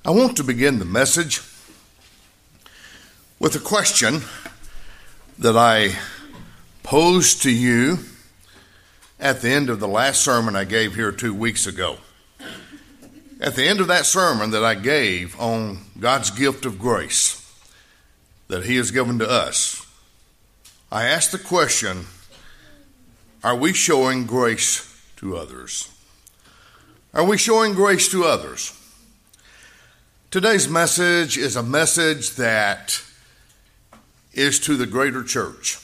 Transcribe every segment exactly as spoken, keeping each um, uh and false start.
I want to begin the message with a question that I posed to you at the end of the last sermon I gave here two weeks ago. At the end of that sermon that I gave on God's gift of grace that He has given to us, I asked the question, are we showing grace to others? Are we showing grace to others? Today's message is a message that is to the greater church.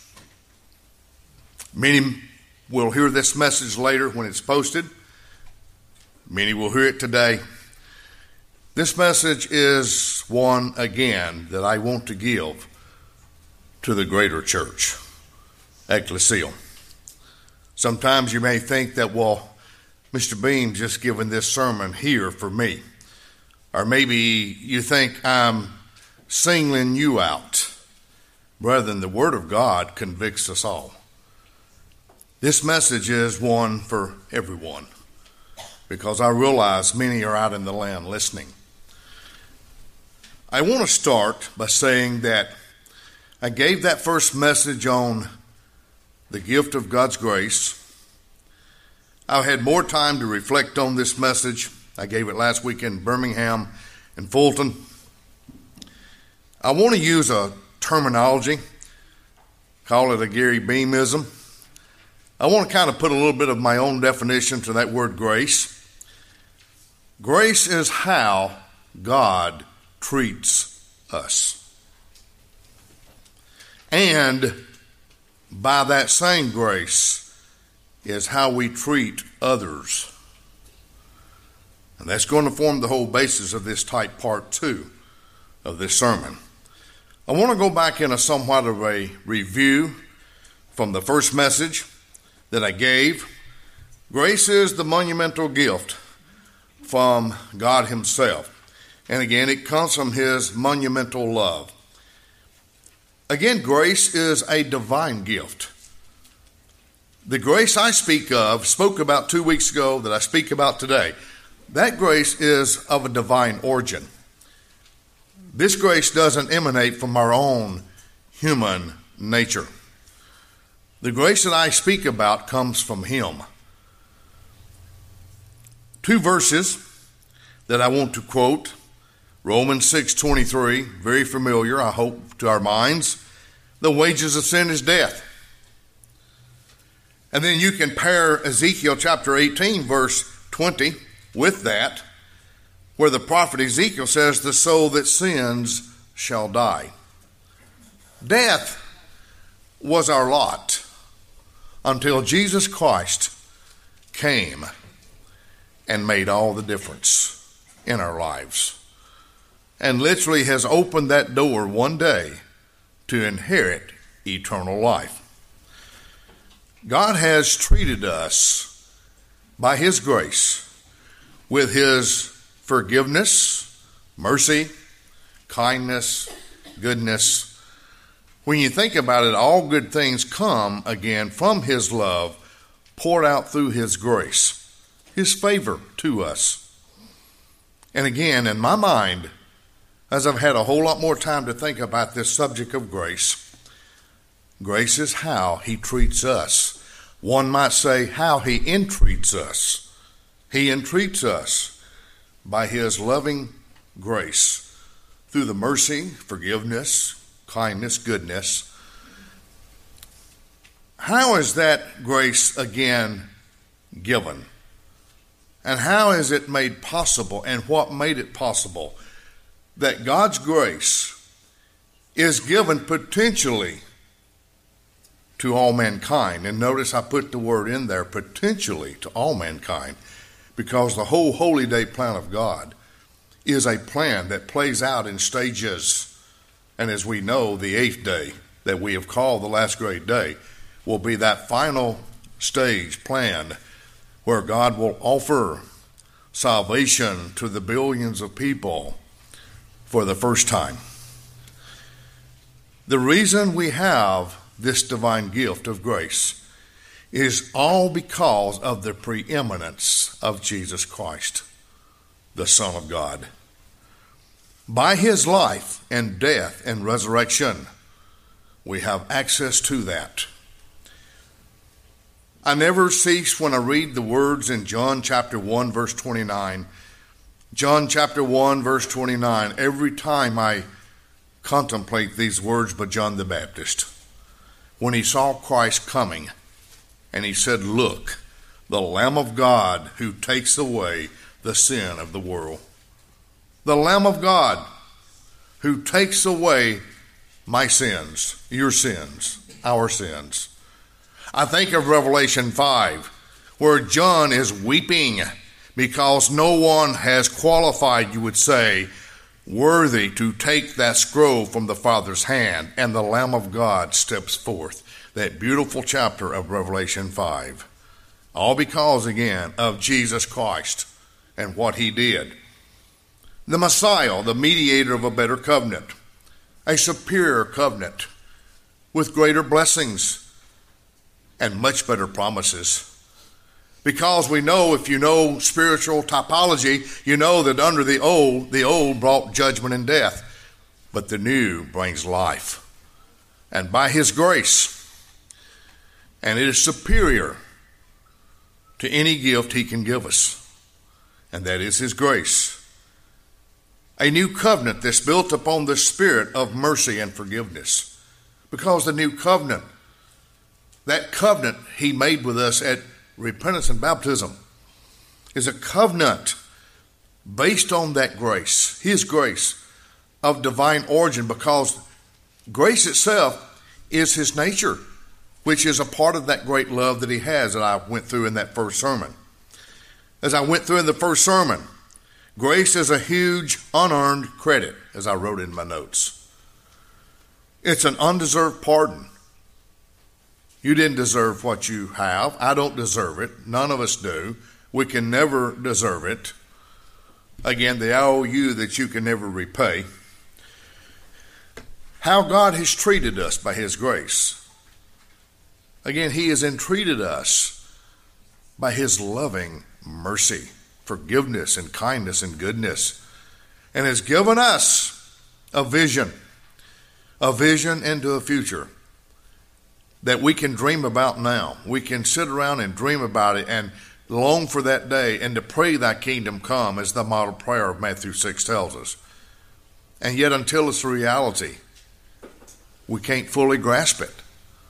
Many will hear this message later when it's posted. Many will hear it today. This message is one, again, that I want to give to the greater church, ecclesial. Sometimes you may think that, well, Mister Beam just given this sermon here for me. Or maybe you think I'm singling you out. Brethren, the Word of God convicts us all. This message is one for everyone, because I realize many are out in the land listening. I want to start by saying that I gave that first message on the gift of God's grace. I've had more time to reflect on this message. I gave it last week in Birmingham and Fulton. I want to use a terminology, call it a Gary Beamism. I want to kind of put a little bit of my own definition to that word grace. Grace is how God treats us. And by that same grace is how we treat others. And that's going to form the whole basis of this type part two of this sermon. I want to go back in a somewhat of a review from the first message that I gave. Grace is the monumental gift from God Himself. And again, it comes from His monumental love. Again, grace is a divine gift. The grace I speak of, spoke about two weeks ago, that I speak about today, that grace is of a divine origin. This grace doesn't emanate from our own human nature. The grace that I speak about comes from Him. Two verses that I want to quote. Romans six twenty-three, very familiar, I hope, to our minds. The wages of sin is death. And then you can pair Ezekiel chapter eighteen, verse twenty, with that, where the prophet Ezekiel says, the soul that sins shall die. Death was our lot until Jesus Christ came and made all the difference in our lives, and literally has opened that door one day to inherit eternal life. God has treated us by His grace with His forgiveness, mercy, kindness, goodness. When you think about it, all good things come again from His love poured out through His grace, His favor to us. And again, in my mind, as I've had a whole lot more time to think about this subject of grace, grace is how He treats us. One might say how He entreats us. He entreats us by His loving grace through the mercy, forgiveness, kindness, goodness. How is that grace again given? And how is it made possible, and what made it possible that God's grace is given potentially to all mankind? And notice I put the word in there, potentially to all mankind, because the whole holy day plan of God is a plan that plays out in stages. And as we know, the eighth day that we have called the last great day will be that final stage plan where God will offer salvation to the billions of people for the first time. The reason we have this divine gift of grace is all because of the preeminence of Jesus Christ, the Son of God. By his life and death and resurrection, we have access to that. I never cease when I read the words in John chapter one, verse twenty-nine. John chapter one, verse twenty-nine. Every time I contemplate these words by John the Baptist, when he saw Christ coming, and he said, "Look, the Lamb of God who takes away the sin of the world." The Lamb of God who takes away my sins, your sins, our sins. I think of Revelation five, where John is weeping because no one has qualified, you would say, worthy to take that scroll from the Father's hand, and the Lamb of God steps forth. That beautiful chapter of Revelation five. All because, again, of Jesus Christ and what he did. The Messiah, the mediator of a better covenant, a superior covenant with greater blessings and much better promises. Because we know, if you know spiritual typology, you know that under the old, the old brought judgment and death, but the new brings life. And by his grace, and it is superior to any gift he can give us, and that is his grace. A new covenant that's built upon the spirit of mercy and forgiveness. Because the new covenant, that covenant he made with us at repentance and baptism, is a covenant based on that grace, his grace of divine origin, because grace itself is his nature, which is a part of that great love that he has that I went through in that first sermon. As I went through in the first sermon, grace is a huge unearned credit, as I wrote in my notes. It's an undeserved pardon. You didn't deserve what you have. I don't deserve it. None of us do. We can never deserve it. Again, the I O U that you can never repay. How God has treated us by his grace. Again, he has entreated us by his loving mercy, forgiveness, and kindness and goodness, and has given us a vision, a vision into a future that we can dream about now. We can sit around and dream about it and long for that day and to pray thy kingdom come, as the model prayer of Matthew six tells us. And yet until it's a reality, we can't fully grasp it.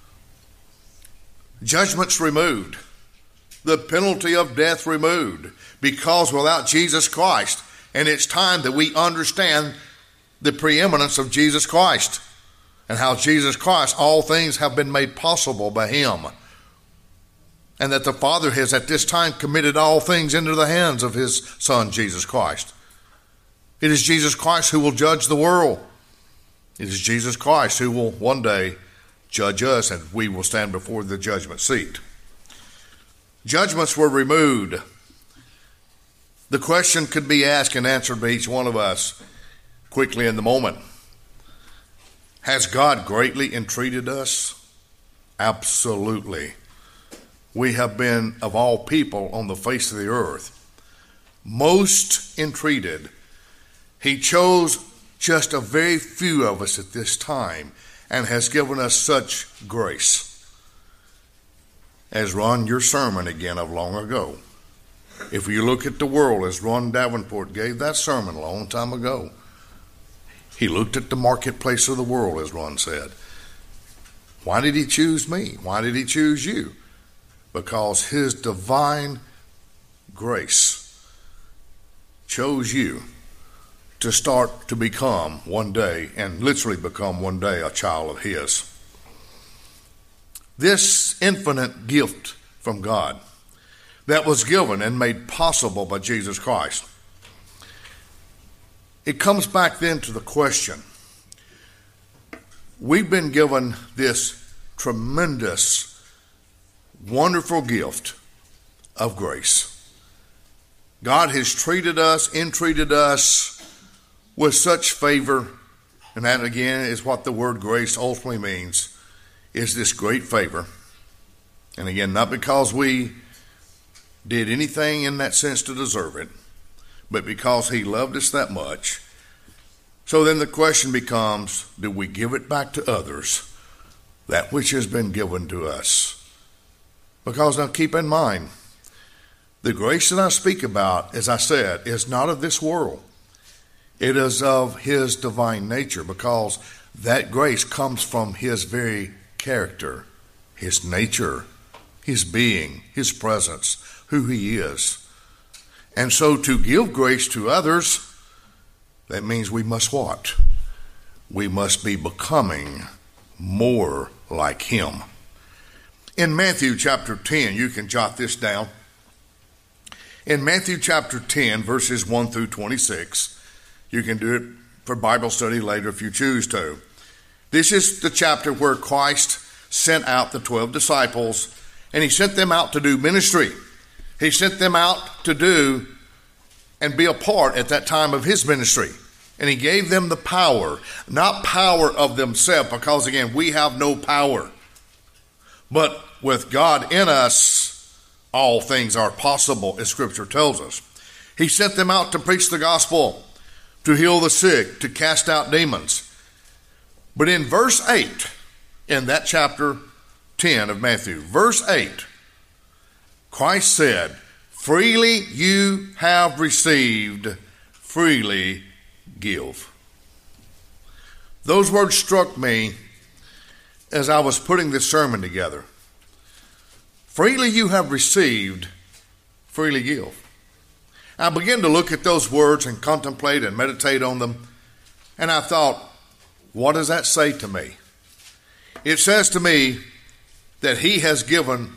Judgment's removed. The penalty of death removed. Because without Jesus Christ, and it's time that we understand the preeminence of Jesus Christ and how Jesus Christ, all things have been made possible by him. And that the Father has at this time committed all things into the hands of his Son, Jesus Christ. It is Jesus Christ who will judge the world. It is Jesus Christ who will one day judge us, and we will stand before the judgment seat. Judgments were removed. The question could be asked and answered by each one of us quickly in the moment. Has God greatly entreated us? Absolutely. We have been, of all people on the face of the earth, most entreated. He chose just a very few of us at this time and has given us such grace. As Ron, your sermon again of long ago. If you look at the world as Ron Davenport gave that sermon a long time ago, he looked at the marketplace of the world, as Ron said. Why did he choose me? Why did he choose you? Because his divine grace chose you to start to become one day, and literally become one day, a child of his. This infinite gift from God that was given and made possible by Jesus Christ. It comes back then to the question. We've been given this tremendous, wonderful gift of grace. God has treated us, entreated us with such favor, and that again is what the word grace ultimately means, is this great favor. And again, not because we did anything in that sense to deserve it, but because he loved us that much, So then the question becomes, do we give it back to others, that which has been given to us? Because now keep in mind, the grace that I speak about, as I said, is not of this world. It is of his divine nature, because that grace comes from his very character, his nature, his being, his presence, who he is. And so to give grace to others, that means we must what? We must be becoming more like him. In Matthew chapter ten, you can jot this down. In Matthew chapter ten, verses one through twenty-six, you can do it for Bible study later if you choose to. This is the chapter where Christ sent out the twelve disciples, and he sent them out to do ministry. He sent them out to do and be a part at that time of his ministry. And he gave them the power, not power of themselves, because again, we have no power. But with God in us, all things are possible, as Scripture tells us. He sent them out to preach the gospel, to heal the sick, to cast out demons. But in verse eight, in that chapter ten of Matthew, verse eight, Christ said, "Freely you have received, freely give." Those words struck me as I was putting this sermon together. Freely you have received, freely give. I began to look at those words and contemplate and meditate on them, and I thought, what does that say to me? It says to me that he has given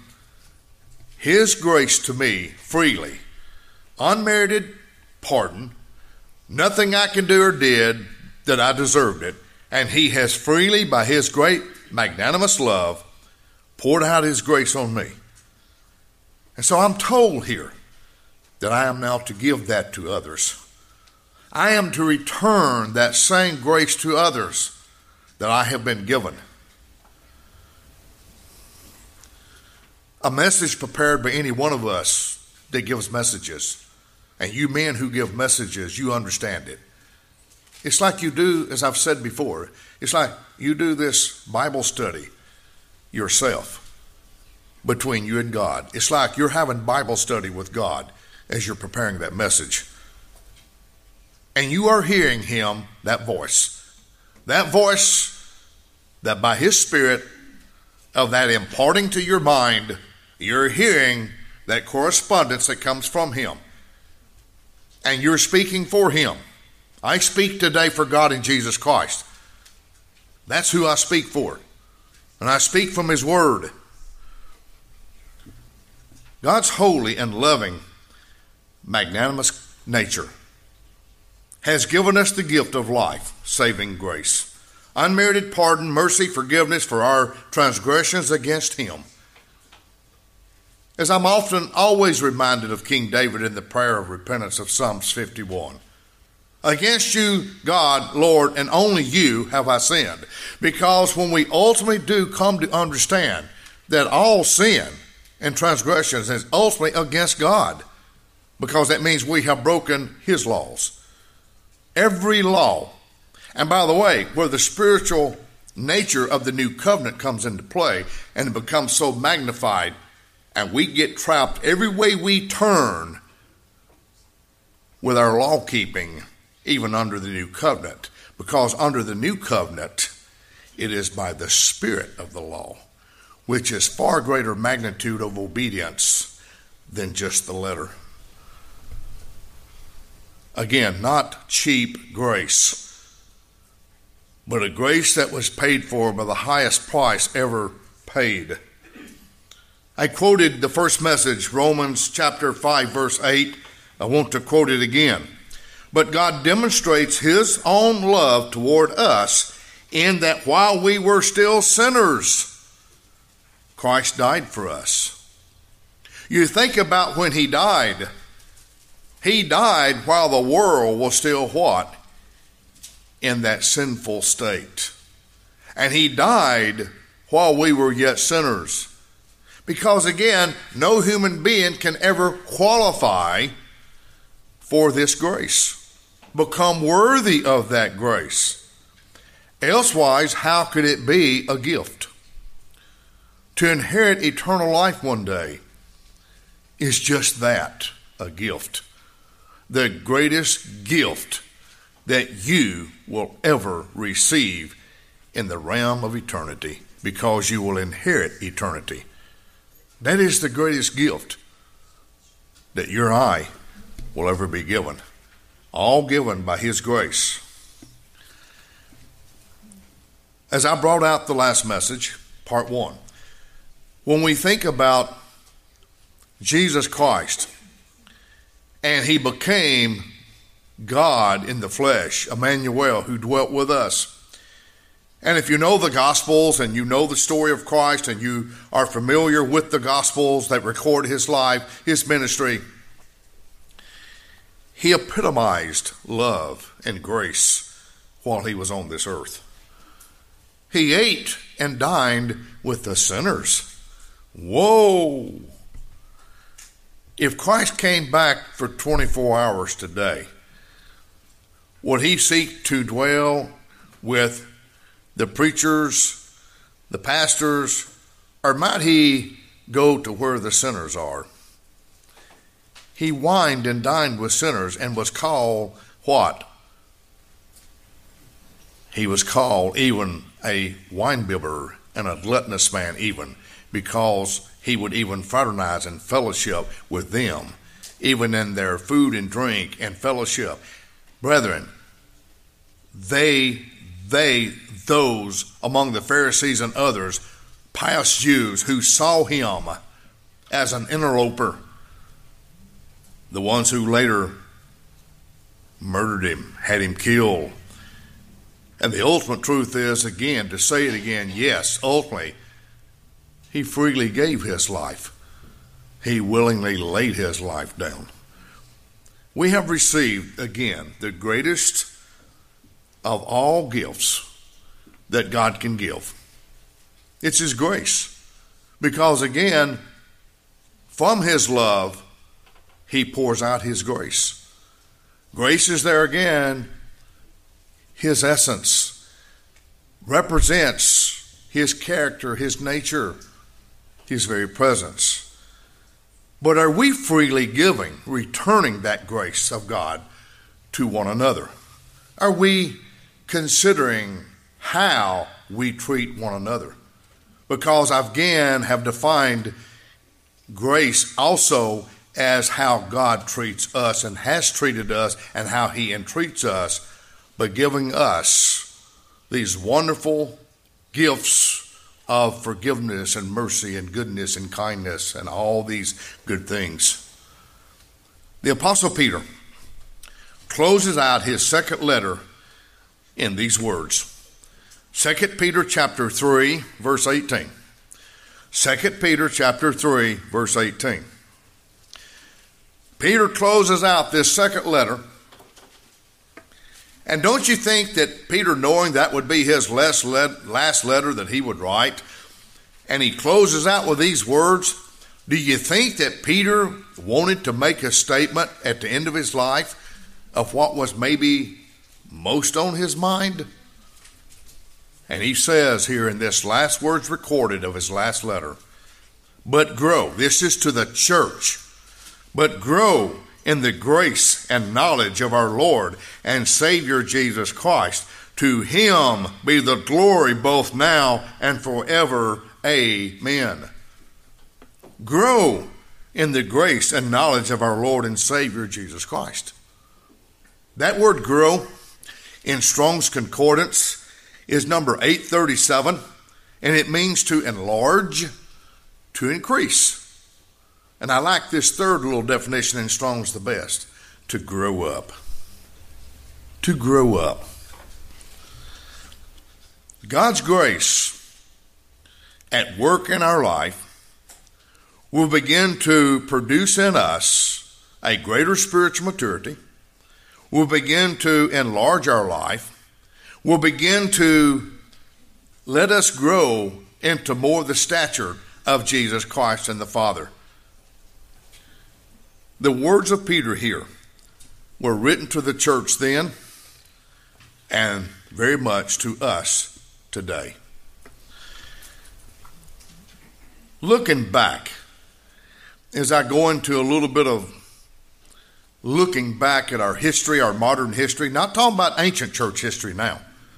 his grace to me freely, unmerited pardon, nothing I can do or did that I deserved it, and he has freely, by his great magnanimous love, poured out his grace on me. And so I'm told here that I am now to give that to others. I am to return that same grace to others that I have been given. A message prepared by any one of us that gives messages, and you men who give messages, you understand it. It's like you do, as I've said before, it's like you do this Bible study yourself between you and God. It's like you're having Bible study with God as you're preparing that message. And you are hearing him, that voice. That voice that by his Spirit of that imparting to your mind, you're hearing that correspondence that comes from him. And you're speaking for him. I speak today for God in Jesus Christ. That's who I speak for. And I speak from his word. God's holy and loving, magnanimous nature has given us the gift of life, saving grace, unmerited pardon, mercy, forgiveness for our transgressions against him. As I'm often always reminded of King David in the prayer of repentance of Psalms fifty-one. Against you, God, Lord, and only you have I sinned. Because when we ultimately do come to understand that all sin and transgressions is ultimately against God, because that means we have broken his laws. Every law. And by the way, where the spiritual nature of the new covenant comes into play and it becomes so magnified, and we get trapped every way we turn with our law keeping, even under the new covenant. Because under the new covenant, it is by the spirit of the law, which is far greater magnitude of obedience than just the letter. Again, not cheap grace, but a grace that was paid for by the highest price ever paid. I quoted the first message, Romans chapter five, verse eight. I want to quote it again. But God demonstrates his own love toward us in that while we were still sinners, Christ died for us. You think about when he died. He died while the world was still what? In that sinful state. And he died while we were yet sinners. Because again, no human being can ever qualify for this grace. become worthy of that grace. Elsewise, how could it be a gift? To inherit eternal life one day is just that, a gift. The greatest gift that you will ever receive in the realm of eternity, because you will inherit eternity. That is the greatest gift that you and I will ever be given. All given by His grace. As I brought out the last message, part one, when we think about Jesus Christ and He became God in the flesh, Emmanuel, who dwelt with us. And if you know the Gospels and you know the story of Christ and you are familiar with the Gospels that record His life, His ministry, He epitomized love and grace while He was on this earth. He ate and dined with the sinners. Whoa! If Christ came back for twenty-four hours today, would He seek to dwell with the preachers, the pastors, or might He go to where the sinners are? He wined and dined with sinners and was called what? He was called even a winebibber and a gluttonous man even, because He would even fraternize and fellowship with them, even in their food and drink and fellowship. Brethren, they, they, those among the Pharisees and others, pious Jews who saw Him as an interloper, the ones who later murdered Him, had Him killed. And the ultimate truth is, again, to say it again, yes, ultimately, He freely gave His life. He willingly laid His life down. We have received, again, the greatest of all gifts that God can give. It's His grace. Because, again, from His love, He pours out His grace. Grace is there again. His essence represents His character, His nature, His very presence. But are we freely giving, returning that grace of God to one another? Are we considering how we treat one another? Because I again have defined grace also as how God treats us and has treated us and how He entreats us, by giving us these wonderful gifts of forgiveness and mercy and goodness and kindness and all these good things. The Apostle Peter closes out his second letter in these words. Second Peter chapter three, verse eighteen. Second Peter chapter three, verse eighteen. Peter closes out this second letter. And don't you think that Peter, knowing that would be his last letter that he would write, and he closes out with these words, do you think that Peter wanted to make a statement at the end of his life of what was maybe most on his mind? And he says here in this last words recorded of his last letter, but grow, this is to the church, but grow in the grace and knowledge of our Lord and Savior Jesus Christ. To Him be the glory both now and forever. Amen. Grow in the grace and knowledge of our Lord and Savior Jesus Christ. That word grow in Strong's Concordance is number eight thirty-seven, and it means to enlarge, to increase. And I like this third little definition in Strong's the best, to grow up. To grow up. God's grace at work in our life will begin to produce in us a greater spiritual maturity, will begin to enlarge our life, will begin to let us grow into more the stature of Jesus Christ and the Father. The words of Peter here were written to the church then and very much to us today. Looking back, as I go into a little bit of looking back at our history, our modern history, not talking about ancient church history now.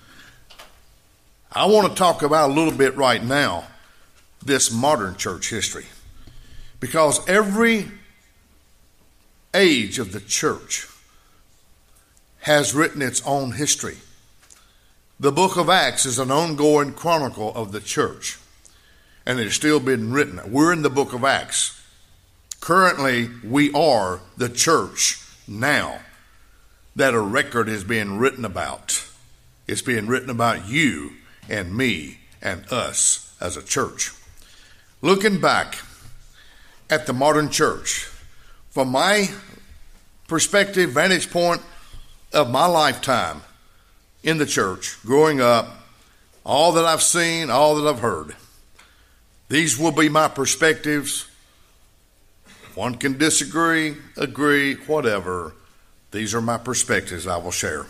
I want to talk about a little bit right now, this modern church history. Because every age of the church has written its own history. The book of Acts is an ongoing chronicle of the church, and it's still been written. We're in the book of Acts. Currently, we are the church now that a record is being written about. It's being written about you and me and us as a church. Looking back at the modern church, from my perspective, vantage point of my lifetime in the church, growing up, all that I've seen, all that I've heard, these will be my perspectives. One can disagree, agree, whatever. These are my perspectives I will share.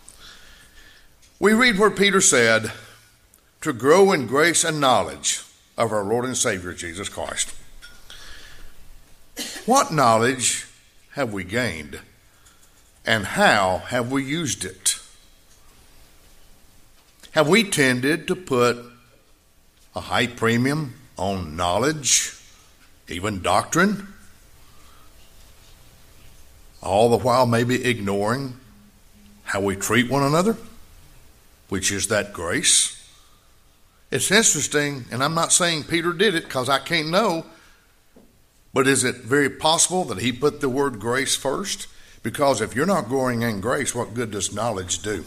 We read where Peter said, to grow in grace and knowledge of our Lord and Savior, Jesus Christ. What knowledge have we gained, and how have we used it? Have we tended to put a high premium on knowledge, even doctrine, all the while maybe ignoring how we treat one another, which is that grace? It's interesting, and I'm not saying Peter did it because I can't know, but is it very possible that he put the word grace first? Because if you're not growing in grace, what good does knowledge do?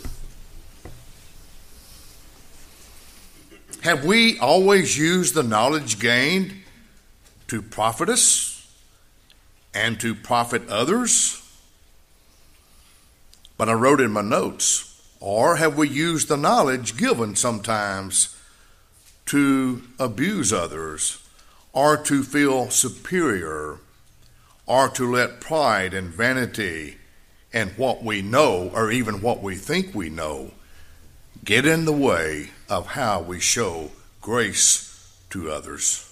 Have we always used the knowledge gained to profit us and to profit others? But I wrote in my notes, or have we used the knowledge given sometimes to abuse others, or to feel superior, or to let pride and vanity and what we know, or even what we think we know, get in the way of how we show grace to others?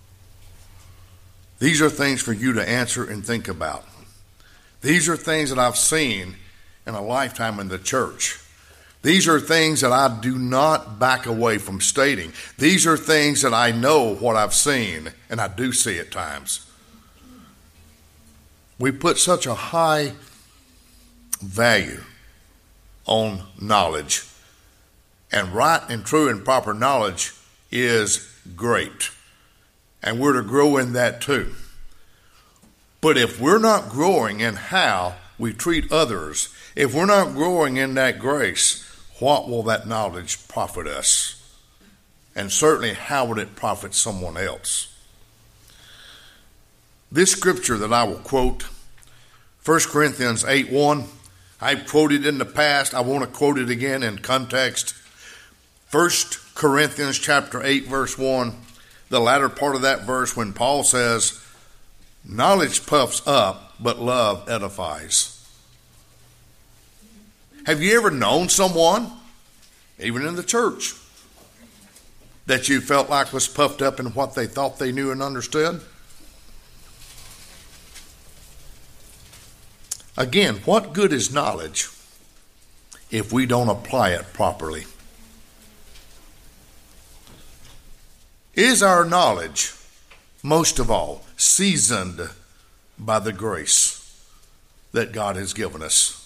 These are things for you to answer and think about. These are things that I've seen in a lifetime in the church. These are things that I do not back away from stating. These are things that I know what I've seen, and I do see at times. We put such a high value on knowledge, and right and true and proper knowledge is great, and we're to grow in that too. But if we're not growing in how we treat others, if we're not growing in that grace, what will that knowledge profit us? And certainly, how would it profit someone else? This scripture that I will quote, First Corinthians eight one, I've quoted in the past. I want to quote it again in context. First Corinthians chapter eight, verse one, the latter part of that verse when Paul says, knowledge puffs up, but love edifies. Have you ever known someone, even in the church, that you felt like was puffed up in what they thought they knew and understood? Again, what good is knowledge if we don't apply it properly? Is our knowledge, most of all, seasoned by the grace that God has given us?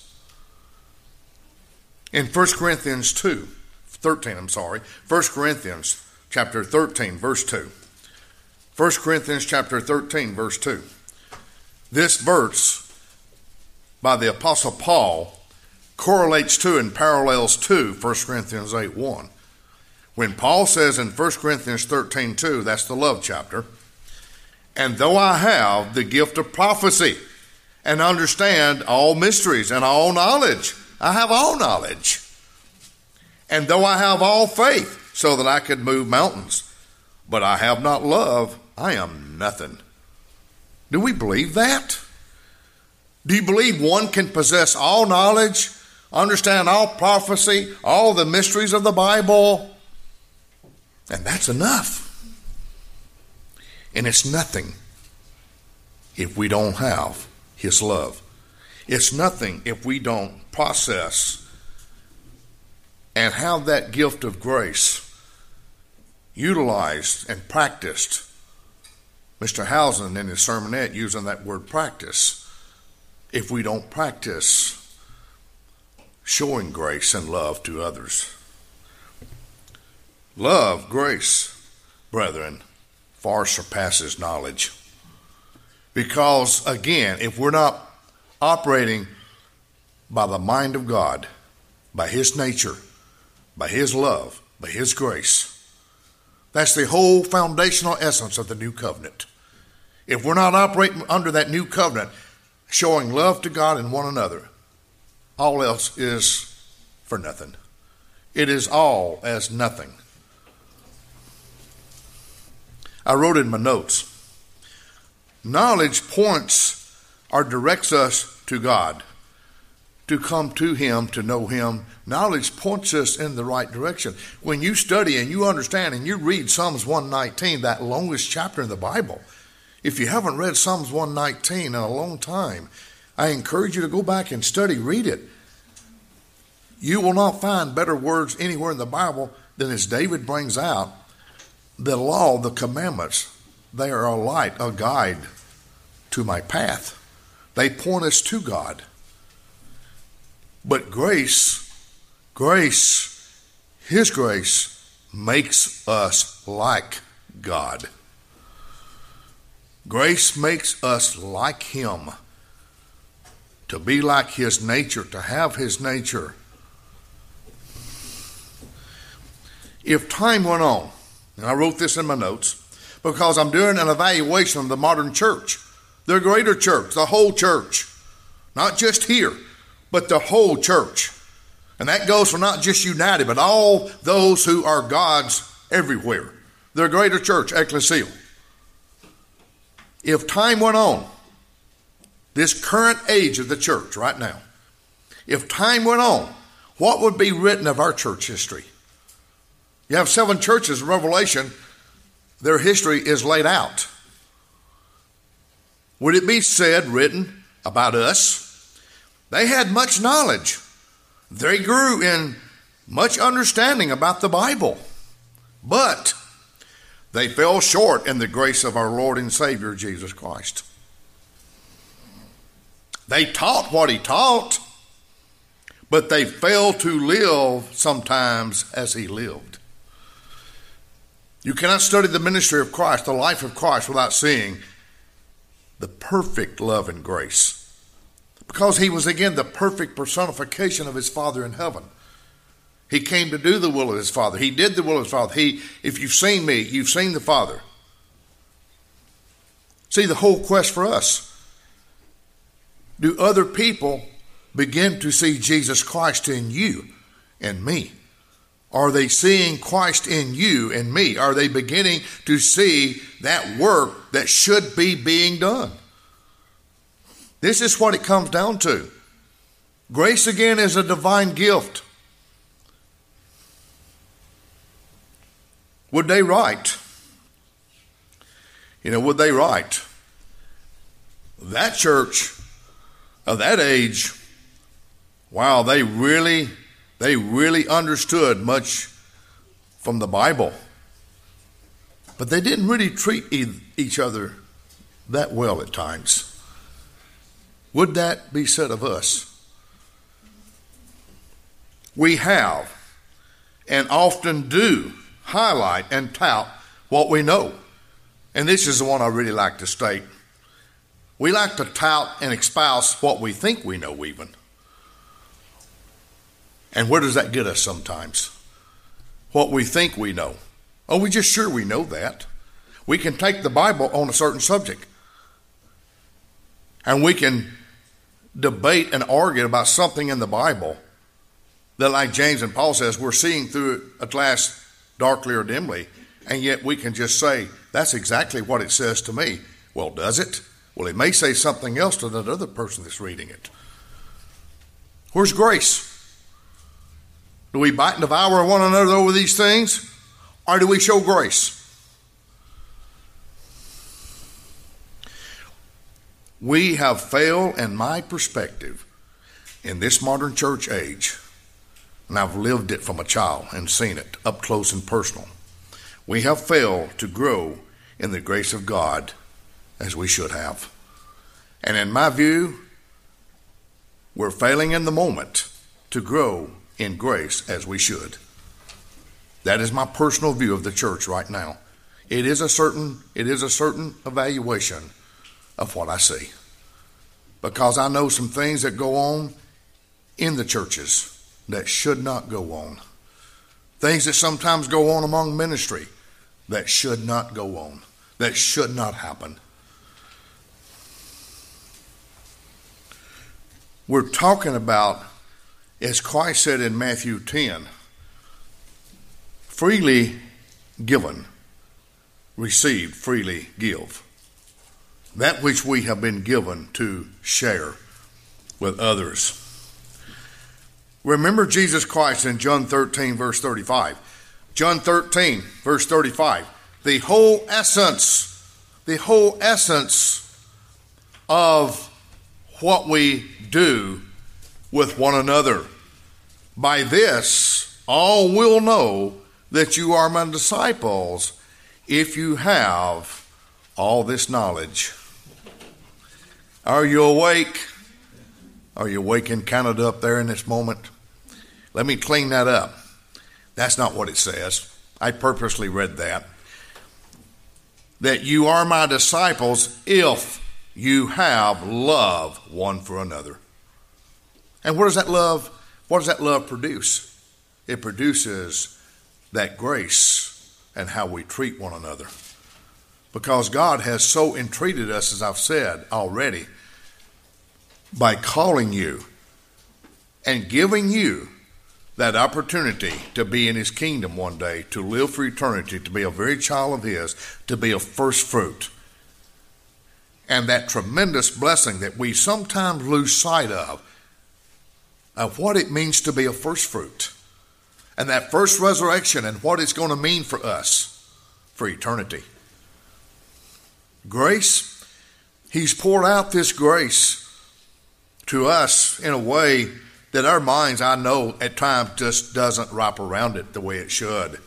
In First Corinthians two, thirteen, I'm sorry, First Corinthians chapter thirteen, verse two. First Corinthians chapter thirteen, verse two. This verse by the Apostle Paul correlates to and parallels to First Corinthians eight one. When Paul says in First Corinthians thirteen two, that's the love chapter, and though I have the gift of prophecy and understand all mysteries and all knowledge, I have all knowledge. And though I have all faith so that I could move mountains, but I have not love, I am nothing. Do we believe that? Do you believe one can possess all knowledge, understand all prophecy, all the mysteries of the Bible? And that's enough. And it's nothing if we don't have His love. It's nothing if we don't process and have that gift of grace utilized and practiced. Mister Housen in his sermonette using that word practice. If we don't practice showing grace and love to others. Love, grace, brethren, far surpasses knowledge. Because, again, if we're not operating by the mind of God, by His nature, by His love, by His grace, that's the whole foundational essence of the new covenant. If we're not operating under that new covenant, showing love to God and one another, all else is for nothing. It is all as nothing. I wrote in my notes, knowledge points or directs us to God, to come to Him, to know Him. Knowledge points us in the right direction. When you study and you understand and you read Psalms one nineteen, that longest chapter in the Bible, if you haven't read Psalms one nineteen in a long time, I encourage you to go back and study, read it. You will not find better words anywhere in the Bible than as David brings out, the law, the commandments, they are a light, a guide to my path. They point us to God. But grace, grace, His grace makes us like God. Grace makes us like Him, to be like His nature, to have His nature. If time went on, and I wrote this in my notes, because I'm doing an evaluation of the modern church, the greater church, the whole church, not just here, but the whole church. And that goes for not just United, but all those who are God's everywhere. The greater church, ecclesia. If time went on, this current age of the church right now, if time went on, what would be written of our church history? You have seven churches in Revelation, their history is laid out. Would it be said, written about us? They had much knowledge. They grew in much understanding about the Bible. But they fell short in the grace of our Lord and Savior, Jesus Christ. They taught what He taught, but they failed to live sometimes as He lived. You cannot study the ministry of Christ, the life of Christ, without seeing the perfect love and grace. Because He was, again, the perfect personification of His Father in heaven. He came to do the will of His Father. He did the will of His Father. He, if you've seen me, you've seen the Father. See, the whole quest for us. Do other people begin to see Jesus Christ in you and me? Are they seeing Christ in you and me? Are they beginning to see that work that should be being done? This is what it comes down to. Grace, again, is a divine gift. Would they write? You know, would they write? That church of that age, wow, they really, they really understood much from the Bible. But they didn't really treat each other that well at times. Would that be said of us? We have and often do highlight and tout what we know. And this is the one I really like to state. We like to tout and espouse what we think we know even. And where does that get us sometimes? What we think we know. Oh, we just sure we know that. We can take the Bible on a certain subject. And we can debate and argue about something in the Bible that, like James and Paul says, we're seeing through it at last darkly or dimly. And yet we can just say, that's exactly what it says to me. Well, does it? Well, he may say something else to that other person that's reading it. Where's grace? Do we bite and devour one another over these things? Or do we show grace? We have failed, in my perspective, in this modern church age, and I've lived it from a child and seen it up close and personal. We have failed to grow in the grace of God as we should have. And in my view, we're failing in the moment to grow in grace as we should. That is my personal view of the church right now. It is a certain, it is a certain evaluation of what I see. Because I know some things that go on in the churches that should not go on. Things that sometimes go on among ministry that should not go on, that should not happen. We're talking about, as Christ said in Matthew ten, freely given, received, freely give. That which we have been given to share with others. Remember Jesus Christ in John thirteen, verse thirty-five. John thirteen, verse thirty-five. The whole essence, the whole essence of what we do with one another. By this, all will know that you are my disciples if you have all this knowledge. Are you awake? Are you awake in Canada up there in this moment? Let me clean that up. That's not what it says. I purposely read that. That you are my disciples if you have love one for another. And what does that love, what does that love produce? It produces that grace and how we treat one another. Because God has so entreated us, as I've said already, by calling you and giving you that opportunity to be in his kingdom one day, to live for eternity, to be a very child of his, to be a first fruit. And that tremendous blessing that we sometimes lose sight of, of what it means to be a first fruit. And that first resurrection and what it's going to mean for us for eternity. Grace, he's poured out this grace to us in a way that our minds, I know, at times just doesn't wrap around it the way it should.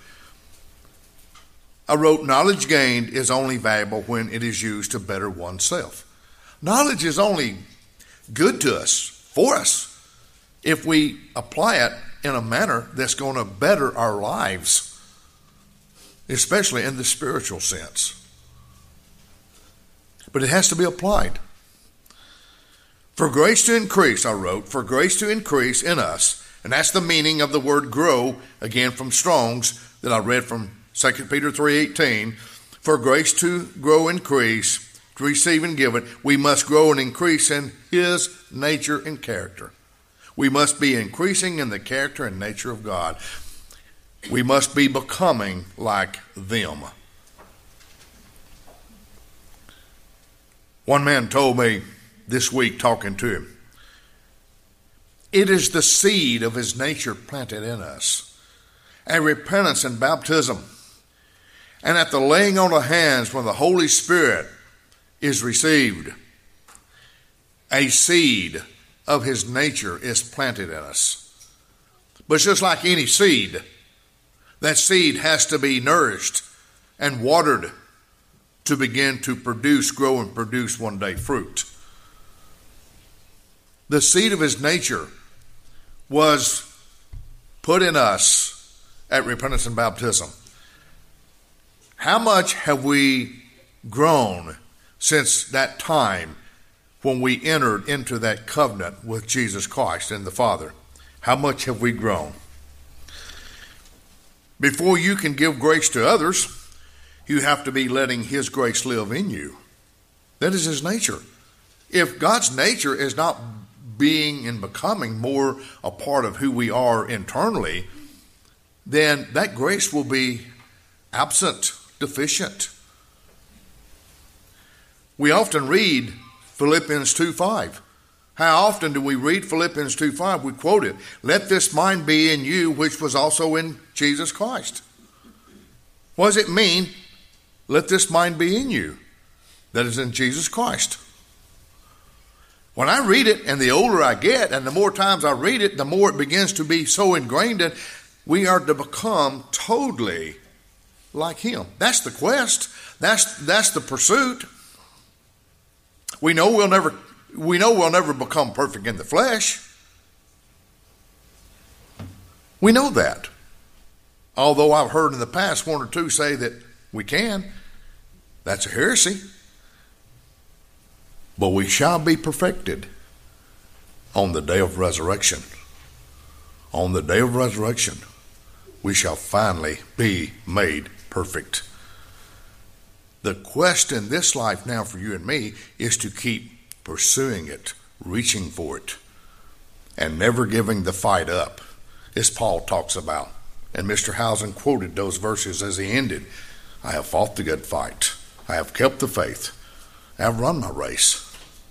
I wrote, knowledge gained is only valuable when it is used to better oneself. Knowledge is only good to us, for us, if we apply it in a manner that's going to better our lives, especially in the spiritual sense. But it has to be applied. For grace to increase, I wrote, for grace to increase in us, and that's the meaning of the word grow, again from Strong's, that I read from Second Peter three eighteen. For grace to grow, increase, to receive and give it, we must grow and increase in his nature and character. We must be increasing in the character and nature of God. We must be becoming like them. One man told me this week, talking to him, it is the seed of his nature planted in us, and repentance and baptism, and at the laying on of hands when the Holy Spirit is received, a seed of his nature is planted in us. But it's just like any seed. That seed has to be nourished and watered to begin to produce, grow, and produce one day fruit. The seed of his nature was put in us at repentance and baptism. How much have we grown since that time when we entered into that covenant with Jesus Christ and the Father? How much have we grown? Before you can give grace to others, you have to be letting his grace live in you. That is his nature. If God's nature is not being and becoming more a part of who we are internally, then that grace will be absent, deficient. We often read Philippians two five. How often do we read Philippians two five? We quote it. Let this mind be in you, which was also in Jesus Christ. What does it mean? Let this mind be in you that is in Jesus Christ. When I read it, and the older I get, and the more times I read it, the more it begins to be so ingrained in, we are to become totally like him. That's the quest. That's that's the pursuit. We know we'll never we know we'll never become perfect in the flesh. We know that. Although I've heard in the past one or two say that we can. That's a heresy. But we shall be perfected on the day of resurrection. On the day of resurrection, we shall finally be made perfect. The quest in this life now for you and me is to keep pursuing it, reaching for it, and never giving the fight up, as Paul talks about. And Mister Housen quoted those verses as he ended. I have fought the good fight. I have kept the faith. I have run my race.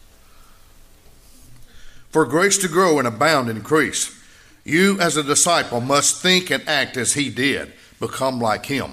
For grace to grow and abound and increase, you as a disciple must think and act as he did, become like him.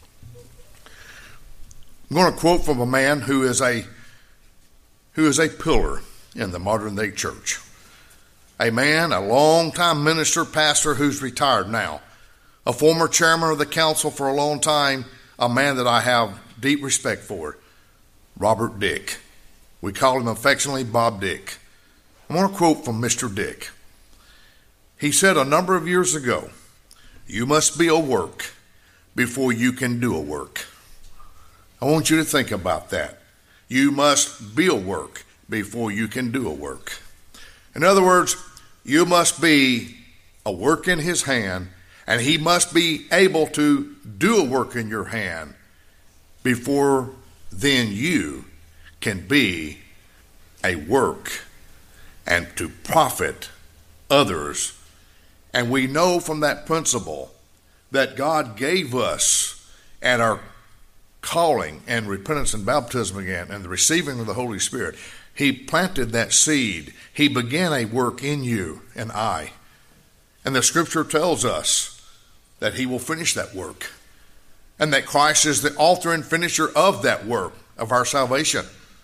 I'm going to quote from a man who is a who is a pillar in the modern day church. A man, a long-time minister, pastor who's retired now. A former chairman of the council for a long time, a man that I have deep respect for, Robert Dick. We call him affectionately Bob Dick. I want to quote from Mister Dick. He said a number of years ago, you must be a work before you can do a work. I want you to think about that. You must be a work before you can do a work. In other words, you must be a work in his hand, and he must be able to do a work in your hand before then you can be a work and to profit others. And we know from that principle that God gave us at our calling and repentance and baptism again and the receiving of the Holy Spirit, he planted that seed. He began a work in you and I. And the scripture tells us that he will finish that work, and that Christ is the author and finisher of that work, of our salvation.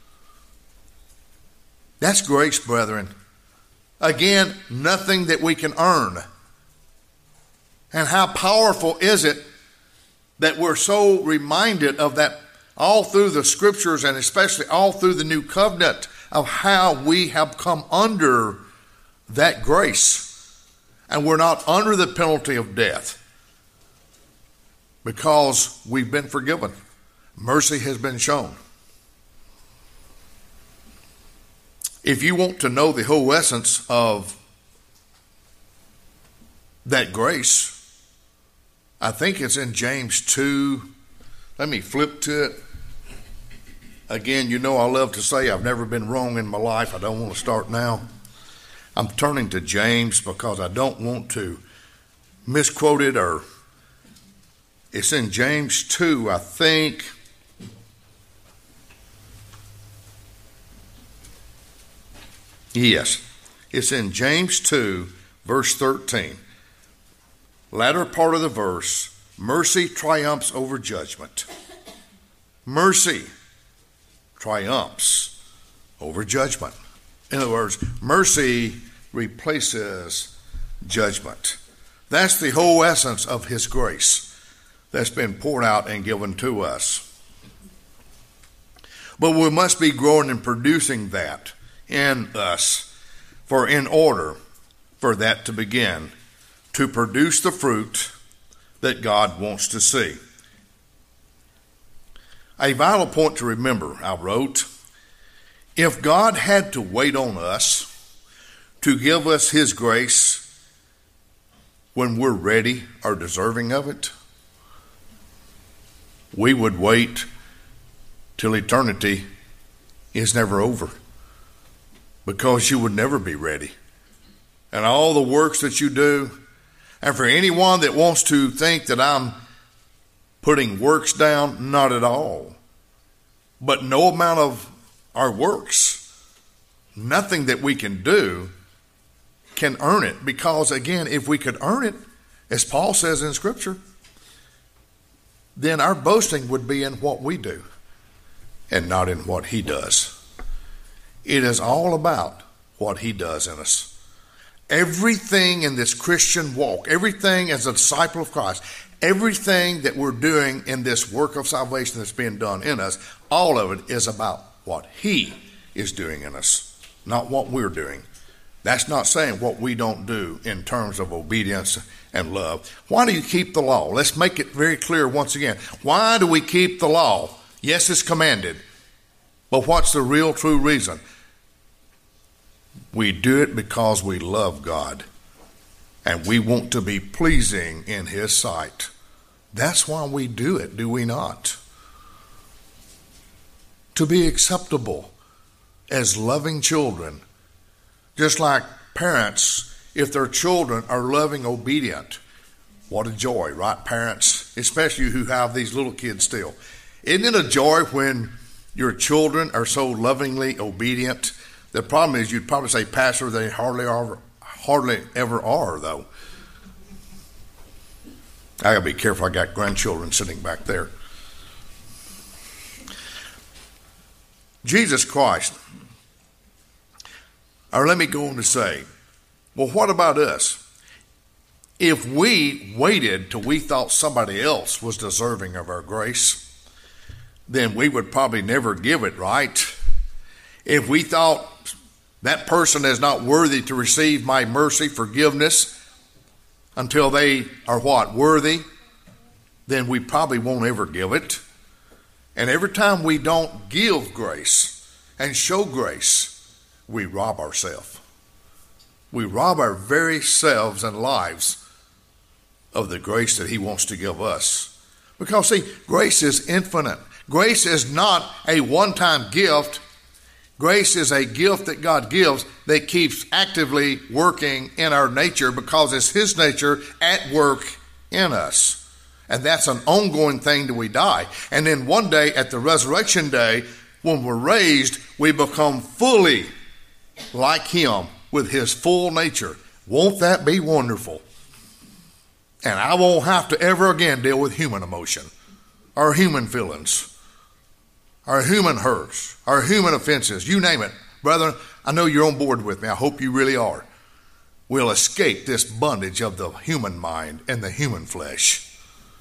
That's grace, brethren. Again, nothing that we can earn. And how powerful is it that we're so reminded of that all through the scriptures, and especially all through the new covenant, of how we have come under that grace. And we're not under the penalty of death because we've been forgiven. Mercy has been shown. If you want to know the whole essence of that grace, I think it's in James two. Let me flip to it. Again, you know I love to say I've never been wrong in my life. I don't want to start now. I'm turning to James because I don't want to misquote it, or it's in James two, I think. Yes, it's in James two, verse thirteen. Latter part of the verse, mercy triumphs over judgment. Mercy triumphs over judgment. In other words, mercy replaces judgment. That's the whole essence of his grace that's been poured out and given to us. But we must be growing and producing that in us, for in order for that to begin to produce the fruit that God wants to see. A vital point to remember, I wrote, if God had to wait on us to give us his grace when we're ready or deserving of it, we would wait till eternity is never over, because you would never be ready. And all the works that you do, and for anyone that wants to think that I'm putting works down, not at all. But no amount of our works. Nothing that we can do can earn it, because again, if we could earn it, as Paul says in Scripture, then our boasting would be in what we do and not in what he does. It is all about what he does in us. Everything in this Christian walk, everything as a disciple of Christ, everything that we're doing in this work of salvation that's being done in us, all of it is about what he is doing in us, not what we're doing. That's not saying what we don't do in terms of obedience and love. Why do you keep the law? Let's make it very clear once again. Why do we keep the law? Yes, it's commanded. But what's the real true reason? We do it because we love God and we want to be pleasing in his sight. That's why we do it, do we not? To be acceptable as loving children. Just like parents, if their children are loving, obedient, what a joy, right, parents? Especially who have these little kids still. Isn't it a joy when your children are so lovingly obedient? The problem is you'd probably say, Pastor, they hardly are, hardly ever are, though. I gotta be careful. I got grandchildren sitting back there. Jesus Christ. Or let me go on to say, well, what about us? If we waited till we thought somebody else was deserving of our grace, then we would probably never give it, right? If we thought that person is not worthy to receive my mercy, forgiveness, until they are what? Worthy, then we probably won't ever give it. And every time we don't give grace and show grace, we rob ourselves. We rob our very selves and lives of the grace that he wants to give us. Because see, grace is infinite. Grace is not a one-time gift. Grace is a gift that God gives that keeps actively working in our nature, because it's his nature at work in us. And that's an ongoing thing till we die. And then one day at the resurrection day, when we're raised, we become fully like him with his full nature. Won't that be wonderful? And I won't have to ever again deal with human emotion or human feelings. Our human hurts, our human offenses, you name it. Brethren, I know you're on board with me. I hope you really are. We'll escape this bondage of the human mind and the human flesh.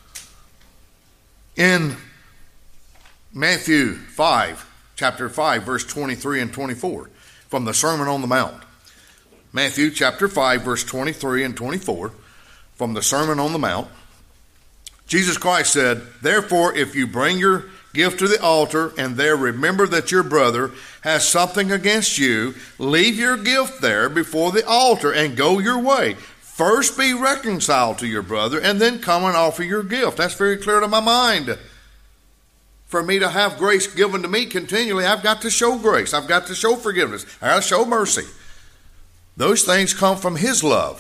In Matthew five, chapter five, verse twenty-three and twenty-four, from the Sermon on the Mount. Matthew chapter five, verse twenty-three and twenty-four, from the Sermon on the Mount. Jesus Christ said, "Therefore, if you bring your gift to the altar, and there remember that your brother has something against you, leave your gift there before the altar and go your way. First be reconciled to your brother, and then come and offer your gift." That's very clear to my mind. For me to have grace given to me continually, I've got to show grace. I've got to show forgiveness. I've got to show mercy. Those things come from his love.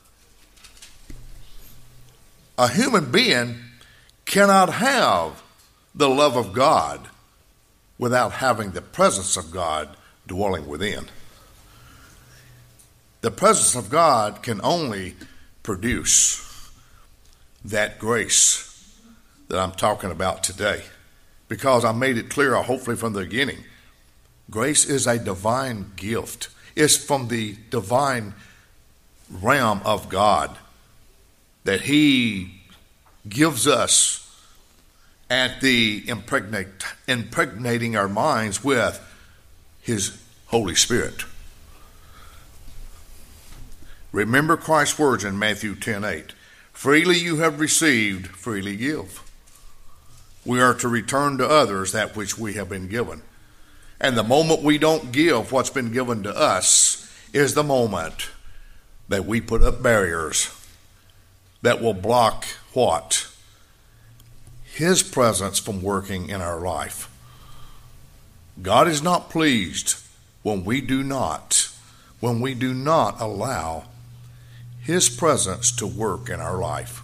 A human being cannot have the love of God without having the presence of God dwelling within. The presence of God can only produce that grace that I'm talking about today, because I made it clear, hopefully from the beginning, grace is a divine gift. It's from the divine realm of God that he gives us at the impregnate, impregnating our minds with his Holy Spirit. Remember Christ's words in Matthew ten eight. Freely you have received, freely give. We are to return to others that which we have been given. And the moment we don't give what's been given to us is the moment that we put up barriers that will block what? His presence from working in our life. God is not pleased when we do not, when we do not allow his presence to work in our life.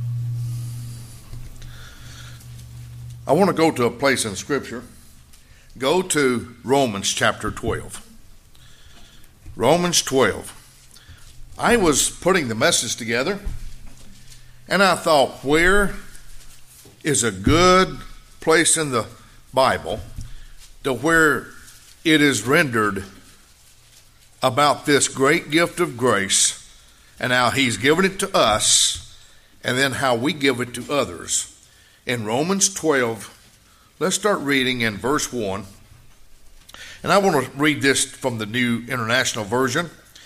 I want to go to a place in Scripture go to Romans chapter twelve. Romans twelve. I was putting the message together, and I thought, where is a good place in the Bible to where it is rendered about this great gift of grace and how he's given it to us and then how we give it to others. In Romans twelve, let's start reading in verse one. And I want to read this from the New International Version.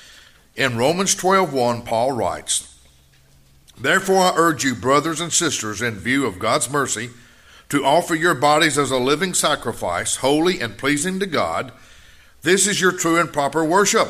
In Romans twelve one, Paul writes, "Therefore I urge you, brothers and sisters, in view of God's mercy, to offer your bodies as a living sacrifice, holy and pleasing to God. This is your true and proper worship.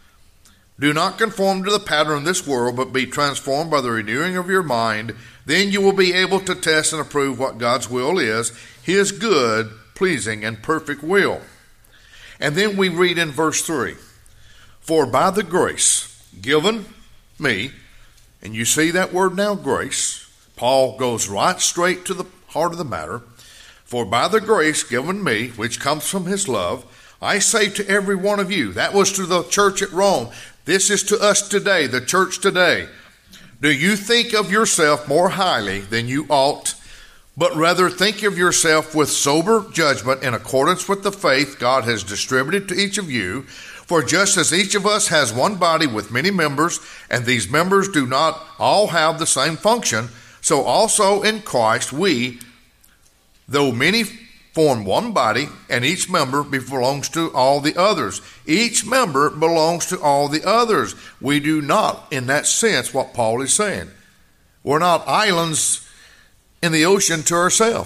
Do not conform to the pattern of this world, but be transformed by the renewing of your mind. Then you will be able to test and approve what God's will is, his good, pleasing, and perfect will." And then we read in verse three, "For by the grace given me," and you see that word now, grace. Paul goes right straight to the heart of the matter. "For by the grace given me, which comes from his love, I say to every one of you," that was to the church at Rome. This is to us today, the church today. "Do you think of yourself more highly than you ought, but rather think of yourself with sober judgment in accordance with the faith God has distributed to each of you. For just as each of us has one body with many members, and these members do not all have the same function, so also in Christ we, though many, form one body, and each member belongs to all the others." Each member belongs to all the others. We do not, in that sense, what Paul is saying. We're not islands in the ocean to ourselves.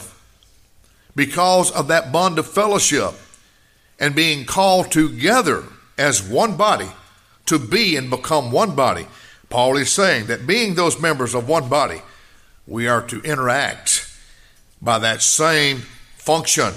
Because of that bond of fellowship and being called together as one body, to be and become one body, Paul is saying that being those members of one body, we are to interact by that same function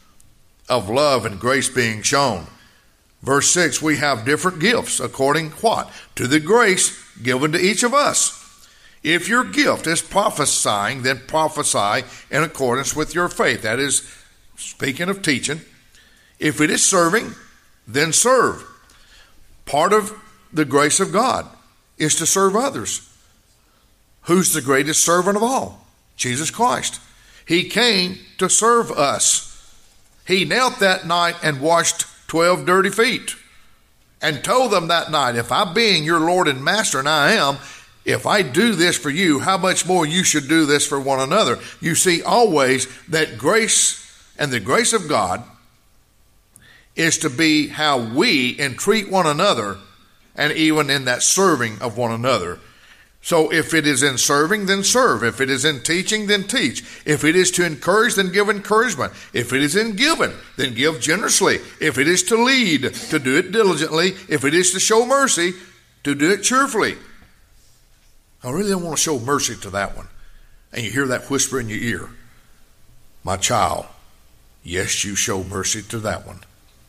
of love and grace being shown. Verse six, we have different gifts according what? To the grace given to each of us. If your gift is prophesying, then prophesy in accordance with your faith. That is, speaking of teaching. If it is serving, then serve. Part of the grace of God is to serve others. Who's the greatest servant of all? Jesus Christ. He came to serve us. He knelt that night and washed twelve dirty feet and told them that night, "If I being your Lord and Master, and I am, if I do this for you, how much more you should do this for one another." You see always that grace and the grace of God is to be how we entreat one another, and even in that serving of one another. So if it is in serving, then serve. If it is in teaching, then teach. If it is to encourage, then give encouragement. If it is in giving, then give generously. If it is to lead, to do it diligently. If it is to show mercy, to do it cheerfully. I really don't want to show mercy to that one. And you hear that whisper in your ear, "My child, yes, you show mercy to that one."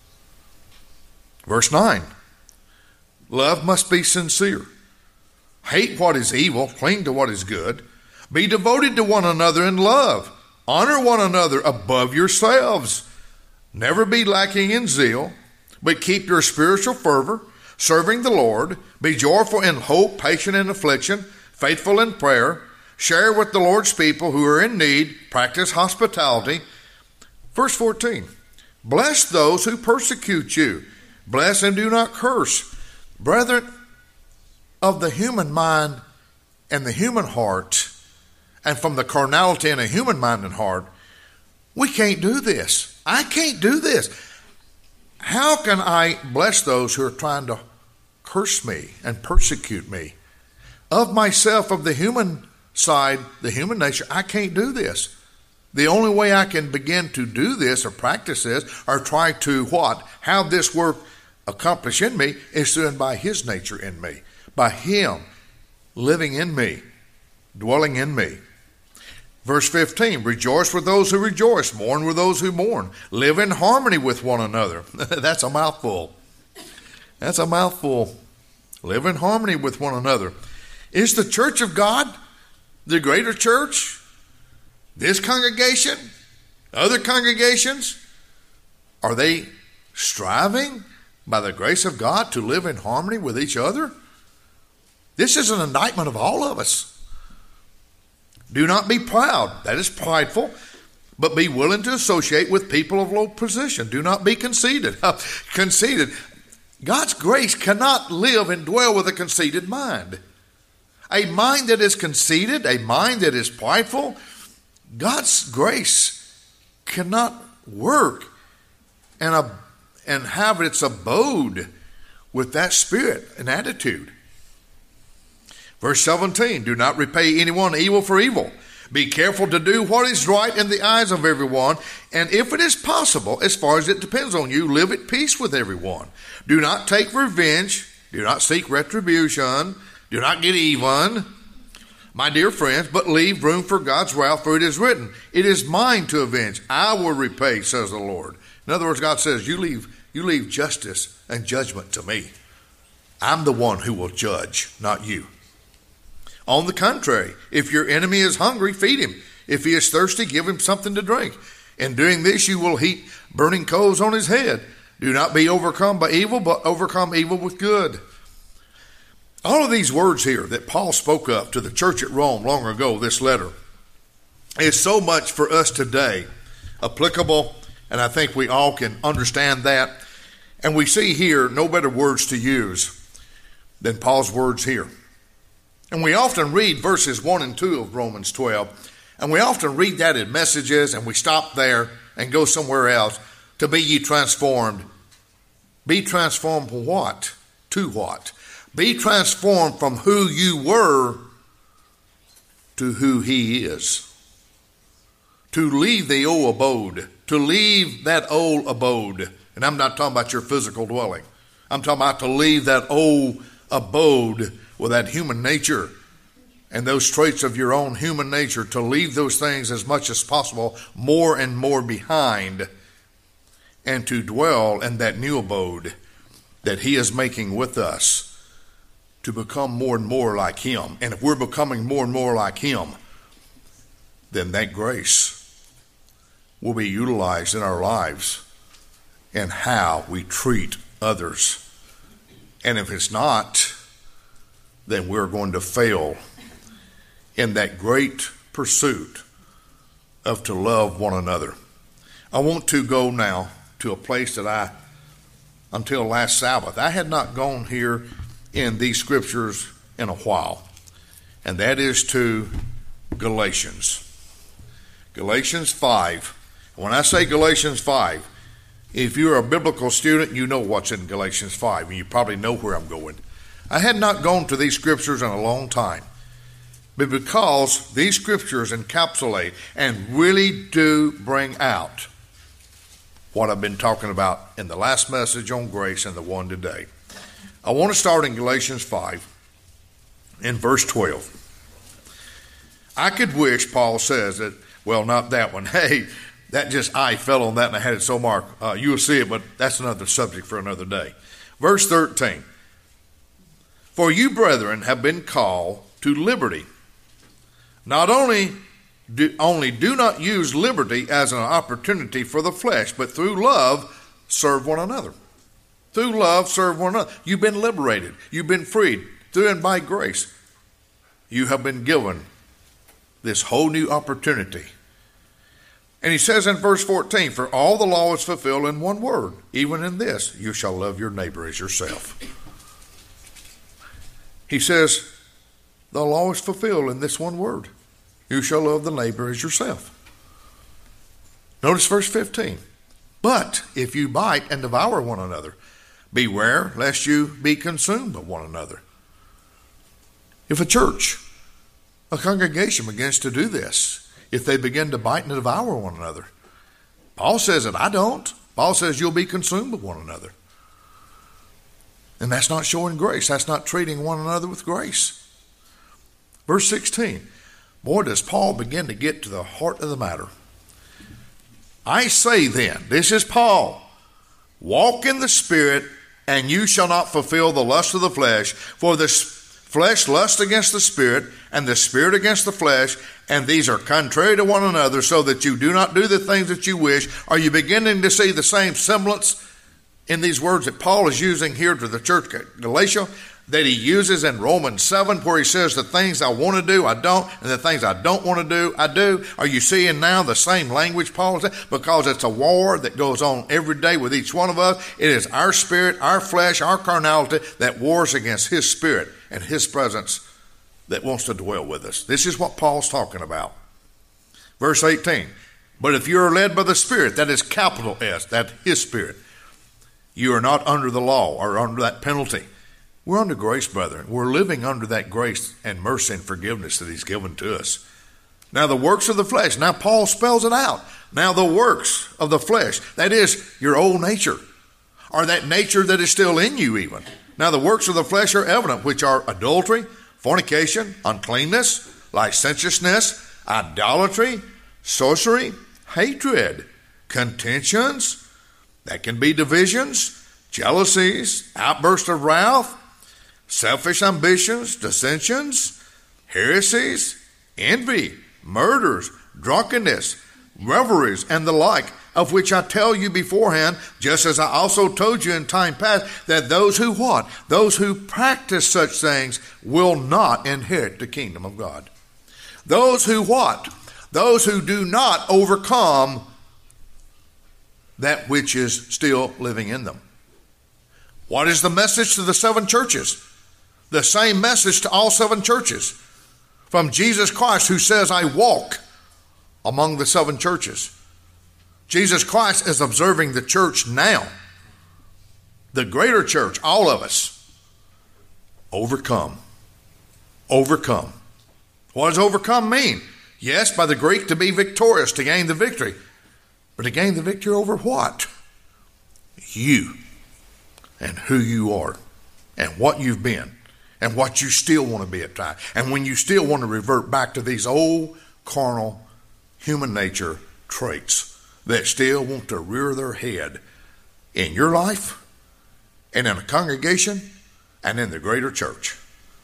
Verse nine, love must be sincere. Hate what is evil, cling to what is good. Be devoted to one another in love. Honor one another above yourselves. Never be lacking in zeal, but keep your spiritual fervor, serving the Lord. Be joyful in hope, patient in affliction, faithful in prayer. Share with the Lord's people who are in need. Practice hospitality. Verse fourteen, bless those who persecute you. Bless and do not curse. Brethren, of the human mind and the human heart, and from the carnality in a human mind and heart, we can't do this. I can't do this. How can I bless those who are trying to curse me and persecute me? Of myself, of the human side, the human nature, I can't do this. The only way I can begin to do this or practice this or try to what? Have this work accomplish in me is doing by his nature in me. By him living in me, dwelling in me. Verse fifteen, rejoice with those who rejoice, mourn with those who mourn, live in harmony with one another. That's a mouthful. That's a mouthful. Live in harmony with one another. Is the church of God the greater church? This congregation? Other congregations? Are they striving by the grace of God to live in harmony with each other? This is an indictment of all of us. Do not be proud. That is prideful. But be willing to associate with people of low position. Do not be conceited. Conceited. God's grace cannot live and dwell with a conceited mind. A mind that is conceited, a mind that is prideful, God's grace cannot work and, uh, and have its abode with that spirit and attitude. Verse seventeen, do not repay anyone evil for evil. Be careful to do what is right in the eyes of everyone, and if it is possible, as far as it depends on you, live at peace with everyone. Do not take revenge. Do not seek retribution. Do not get even, my dear friends, but leave room for God's wrath, for it is written, it is mine to avenge. I will repay, says the Lord. In other words, God says, you leave, you leave justice and judgment to me. I'm the one who will judge, not you. On the contrary, if your enemy is hungry, feed him. If he is thirsty, give him something to drink. In doing this, you will heap burning coals on his head. Do not be overcome by evil, but overcome evil with good. All of these words here that Paul spoke of to the church at Rome long ago, this letter, is so much for us today applicable, and I think we all can understand that. And we see here no better words to use than Paul's words here. And we often read verses one and two of Romans twelve, and we often read that in messages, and we stop there and go somewhere else. To be ye transformed. Be transformed from what? To what? Be transformed from who you were to who he is. To leave the old abode. To leave that old abode. And I'm not talking about your physical dwelling. I'm talking about to leave that old abode with that human nature and those traits of your own human nature, to leave those things as much as possible, more and more behind, and to dwell in that new abode that he is making with us, to become more and more like him. And if we're becoming more and more like him, then that grace will be utilized in our lives and how we treat others. And if it's not, then we're going to fail in that great pursuit of to love one another. I want to go now to a place that I, until last Sabbath, I had not gone here in these scriptures in a while, and that is to Galatians. Galatians five. When I say Galatians five, if you're a biblical student, you know what's in Galatians five, and you probably know where I'm going. I had not gone to these scriptures in a long time, but because these scriptures encapsulate and really do bring out what I've been talking about in the last message on grace and the one today. I want to start in Galatians five, in verse twelve. I could wish, Paul says, that, well, not that one. Hey, that just, I fell on that and I had it so marked. Uh, you'll see it, but that's another subject for another day. Verse thirteen. For you, brethren, have been called to liberty. Not only do, only do not use liberty as an opportunity for the flesh, but through love serve one another. Through love serve one another. You've been liberated. You've been freed. Through and by grace, you have been given this whole new opportunity. And he says in verse fourteen, for all the law is fulfilled in one word, even in this, you shall love your neighbor as yourself. He says, the law is fulfilled in this one word. You shall love the neighbor as yourself. Notice verse fifteen. But if you bite and devour one another, beware lest you be consumed by one another. If a church, a congregation begins to do this, if they begin to bite and devour one another, Paul says that I don't. Paul says you'll be consumed by one another. And that's not showing grace. That's not treating one another with grace. Verse sixteen. Boy, does Paul begin to get to the heart of the matter. I say then, this is Paul, walk in the Spirit, and you shall not fulfill the lust of the flesh. For the, Flesh lusts against the Spirit, and the Spirit against the flesh, and these are contrary to one another, so that you do not do the things that you wish. Are you beginning to see the same semblance in these words that Paul is using here to the church at Galatia, that he uses in Romans seven, where he says, the things I want to do, I don't, and the things I don't want to do, I do? Are you seeing now the same language Paul said? Because it's a war that goes on every day with each one of us. It is our spirit, our flesh, our carnality that wars against his Spirit and his presence that wants to dwell with us. This is what Paul's talking about. Verse eighteen, but if you are led by the Spirit, that is capital S, that his Spirit, you are not under the law or under that penalty. We're under grace, brethren. We're living under that grace and mercy and forgiveness that he's given to us. Now the works of the flesh. Now Paul spells it out. Now the works of the flesh. That is your old nature, or that nature that is still in you even. Now the works of the flesh are evident, which are adultery, fornication, uncleanness, licentiousness, idolatry, sorcery, hatred, contentions, that can be divisions, jealousies, outbursts of wrath, selfish ambitions, dissensions, heresies, envy, murders, drunkenness, revelries, and the like, of which I tell you beforehand, just as I also told you in time past, that those who what? Those who practice such things will not inherit the kingdom of God. Those who what? Those who do not overcome that which is still living in them. What is the message to the seven churches? The same message to all seven churches from Jesus Christ, who says, I walk among the seven churches. Jesus Christ is observing the church now. The greater church, all of us. Overcome. Overcome. What does overcome mean? Yes, by the Greek, to be victorious, to gain the victory. But to gain the victory over what? You. And who you are. And what you've been. And what you still want to be at times. And when you still want to revert back to these old, carnal, human nature traits that still want to rear their head in your life and in a congregation and in the greater church.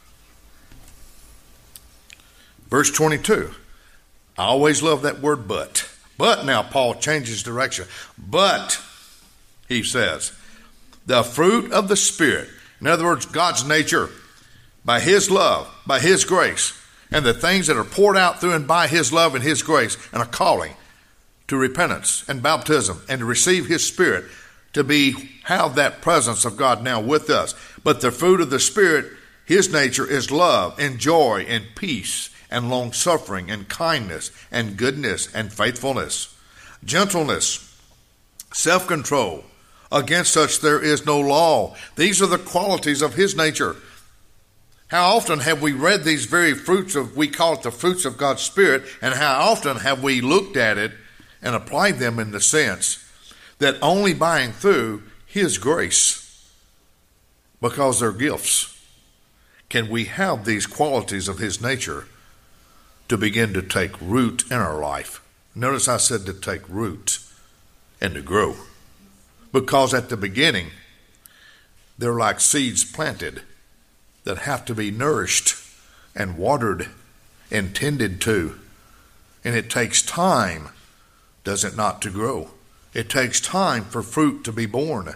Verse twenty-two. I always love that word but. But now Paul changes direction. But, he says, the fruit of the Spirit, in other words, God's nature, by his love, by his grace, and the things that are poured out through and by his love and his grace, and a calling to repentance and baptism and to receive his Spirit, to be have that presence of God now with us. But the fruit of the Spirit, his nature, is love and joy and peace and long-suffering and kindness and goodness and faithfulness, gentleness, self-control. Against such there is no law. These are the qualities of his nature. How often have we read these very fruits of, we call it the fruits of God's Spirit, and how often have we looked at it and applied them in the sense that only by and through his grace, because they're gifts, can we have these qualities of his nature to begin to take root in our life. Notice I said to take root and to grow. Because at the beginning, they're like seeds planted that have to be nourished and watered and tended to. And it takes time, does it not, to grow? It takes time for fruit to be born.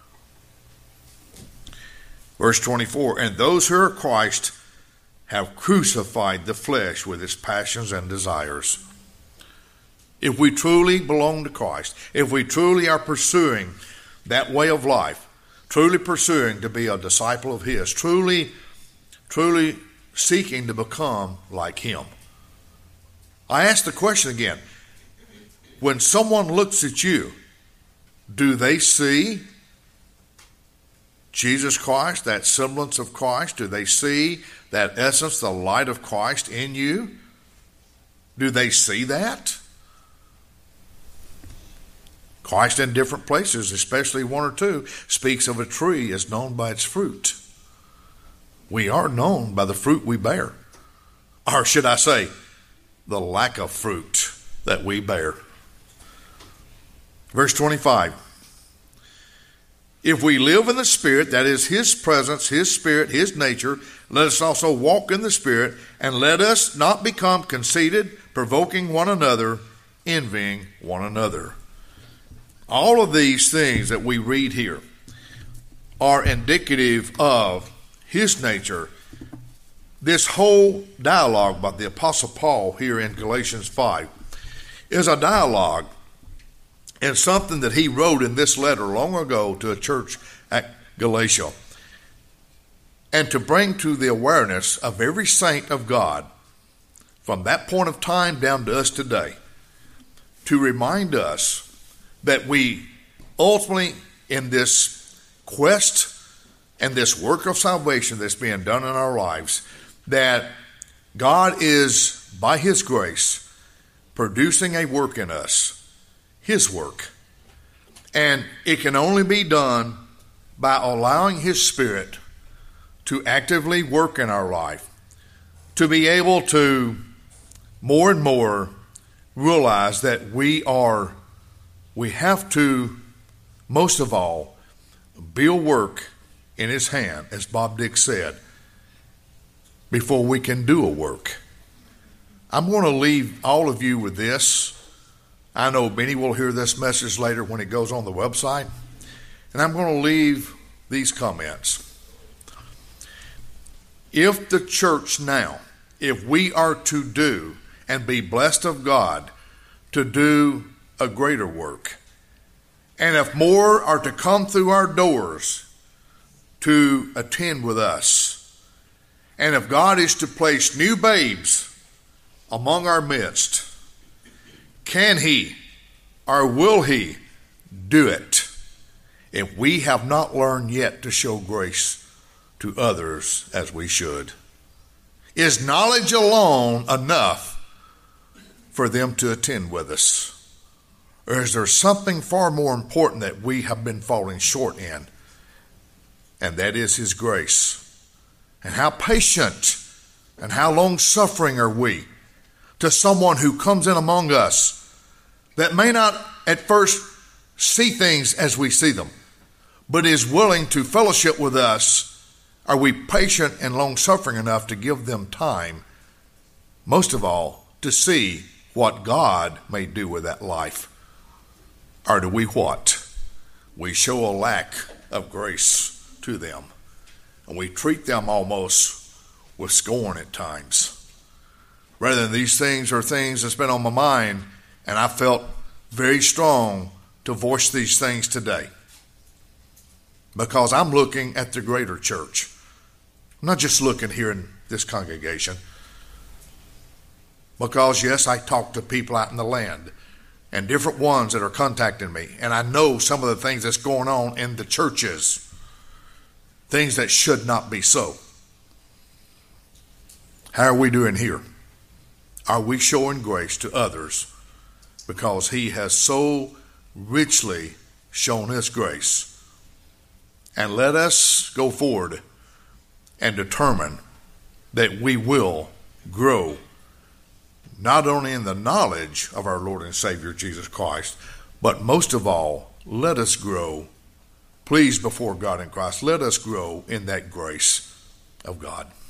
Verse twenty-four, and those who are Christ have crucified the flesh with its passions and desires. If we truly belong to Christ, if we truly are pursuing that way of life, truly pursuing to be a disciple of his, truly, truly seeking to become like him. I ask the question again, when someone looks at you, do they see Jesus Christ, that semblance of Christ? Do they see that essence, the light of Christ in you? Do they see that? Christ in different places, especially one or two, speaks of a tree as known by its fruit. We are known by the fruit we bear. Or should I say, the lack of fruit that we bear. Verse twenty-five. If we live in the Spirit, that is His presence, His Spirit, His nature, let us also walk in the Spirit, and let us not become conceited, provoking one another, envying one another. All of these things that we read here are indicative of His nature. This whole dialogue by the Apostle Paul here in Galatians five is a dialogue and something that he wrote in this letter long ago to a church at Galatia. And to bring to the awareness of every saint of God from that point of time down to us today, to remind us that we ultimately, in this quest and this work of salvation that's being done in our lives, that God is, by His grace, producing a work in us, His work. And it can only be done by allowing His Spirit to actively work in our life, to be able to more and more realize that we are, we have to, most of all, be a work in His hand, as Bob Dick said, before we can do a work. I'm going to leave all of you with this. I know many will hear this message later when it goes on the website. And I'm going to leave these comments. If the church now, if we are to do and be blessed of God to do a greater work, and if more are to come through our doors to attend with us, and if God is to place new babes among our midst, can He or will He do it if we have not learned yet to show grace to others as we should? Is knowledge alone enough for them to attend with us? Or is there something far more important that we have been falling short in? And that is His grace. And how patient and how long-suffering are we to someone who comes in among us that may not at first see things as we see them, but is willing to fellowship with us? Are we patient and long-suffering enough to give them time, most of all, to see what God may do with that life? Or do we what? We show a lack of grace to them, and we treat them almost with scorn at times. Rather than these things are things that's been on my mind, and I felt very strong to voice these things today. Because I'm looking at the greater church. I'm not just looking here in this congregation. Because, yes, I talk to people out in the land and different ones that are contacting me. And I know some of the things that's going on in the churches. Things that should not be so. How are we doing here? Are we showing grace to others because He has so richly shown His grace? And let us go forward and determine that we will grow not only in the knowledge of our Lord and Savior Jesus Christ, but most of all, let us grow, please, before God in Christ, let us grow in that grace of God.